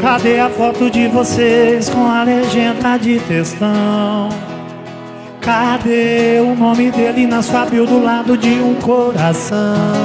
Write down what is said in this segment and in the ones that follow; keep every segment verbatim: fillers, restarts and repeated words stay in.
Cadê a foto de vocês com a legenda de textão? Cadê o nome dele na sua bio do lado de um coração?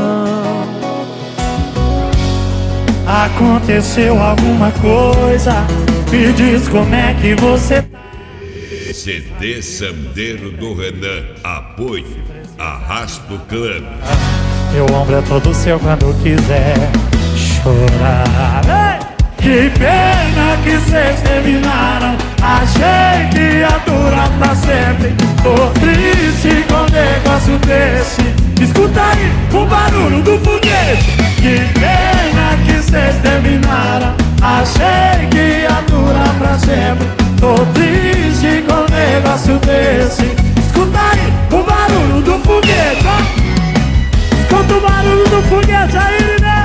Aconteceu alguma coisa? Me diz como é que você tá. C D Sandeiro do Renan. Apoio Arrasta o Clã. Meu ombro é todo seu quando quiser chorar. Ei! Que pena que vocês terminaram. Achei que ia durar pra sempre. Tô triste com um negócio desse. Escuta aí o barulho do foguete. Que pena que vocês terminaram. Achei que ia durar pra sempre. Tô triste com um negócio desse. Escuta aí o barulho do foguete, ó. Escuta o barulho do foguete aí, né?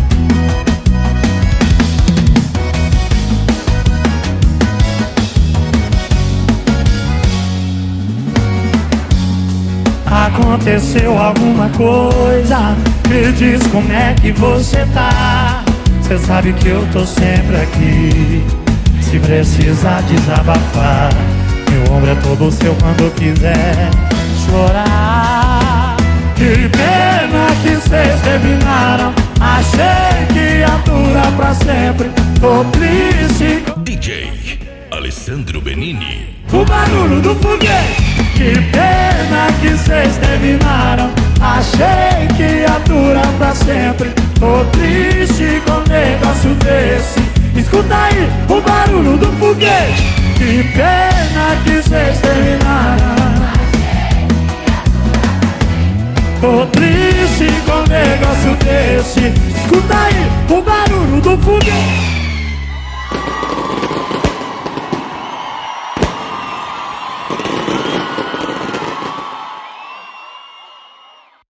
Aconteceu alguma coisa? Me diz como é que você tá. Cê sabe que eu tô sempre aqui, se precisar desabafar. Meu ombro é todo seu quando quiser chorar. Que pena que cês terminaram. Achei que ia durar pra sempre. Tô triste. D J Alessandro Benini. O barulho do foguete. Que pena que cês terminaram. Achei que ia durar pra sempre. Tô triste com um negócio desse. Escuta aí o barulho do foguete. Que pena que cês terminaram. Tô triste com um negócio desse. Escuta aí o barulho do foguete.